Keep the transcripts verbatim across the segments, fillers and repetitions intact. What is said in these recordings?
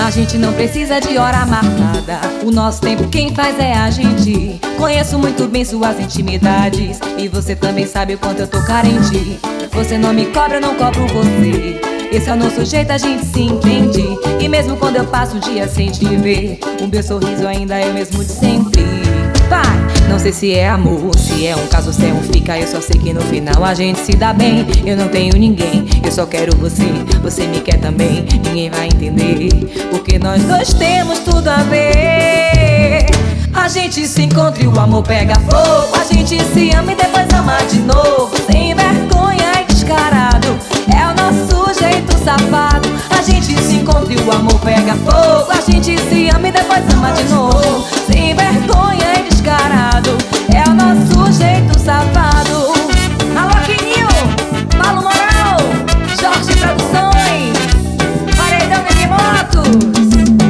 A gente não precisa de hora marcada, o nosso tempo quem faz é a gente. Conheço muito bem suas intimidades e você também sabe o quanto eu tô carente. Você não me cobra, eu não cobro você. Esse é o nosso jeito, a gente se entende. E mesmo quando eu passo um dia sem te ver, o meu sorriso ainda é o mesmo de sempre. Vai! Não sei se é amor, se é um caso, se é um fica. Eu só sei que no final a gente se dá bem. Eu não tenho ninguém, eu só quero você. Você me quer também, ninguém vai entender, porque nós dois temos tudo a ver. A gente se encontra e o amor pega fogo. A gente se ama e depois ama de novo. Sem vergonha e descarado, é o nosso jeito safado. A gente se encontra e o amor pega fogo. A gente se ama e depois ama de novo. Sem vergonha e descarado, é o nosso jeito safado. Alô, Quininho, Paulo Moral, Jorge Produções, Paredão de Motos.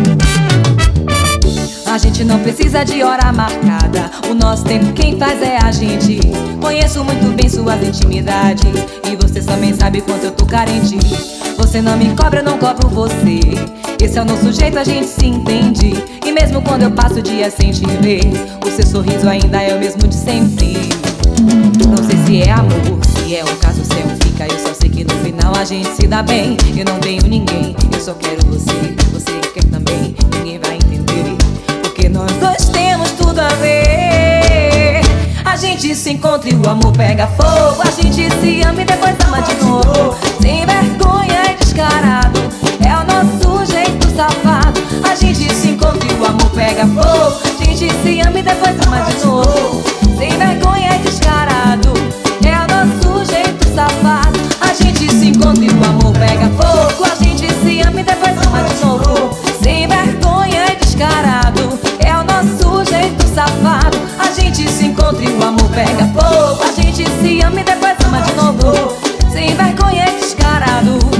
A gente não precisa de hora marcada, o nosso tempo quem faz é a gente. Conheço muito bem suas intimidades e você também sabe quanto eu tô carente. Você não me cobra, eu não cobro você. Esse é o nosso jeito, a gente se entende. E mesmo quando eu passo o dia sem te ver, o seu sorriso ainda é o mesmo de sempre. Não sei se é amor, se é um caso, se é um fica. Eu só sei que no final a gente se dá bem. Eu não tenho ninguém, eu só quero você. Você quer também, ninguém vai entender, porque nós dois temos tudo a ver. A gente se encontra e o amor pega fogo. A gente se ama e depois ama de novo. Sem vergonha e descarado, é o nosso jeito safado. A gente se encontra e o amor pega fogo. A gente se ama e depois ama de novo. Sem vergonha e descarado, é o nosso jeito safado. A gente se encontra e o amor pega fogo. A gente se ama e depois ama de novo. Sem vergonha e descarado, é o nosso jeito safado. A gente se encontra e o amor pega fogo. A gente se ama e depois ama de novo. Sem vergonha e descarado.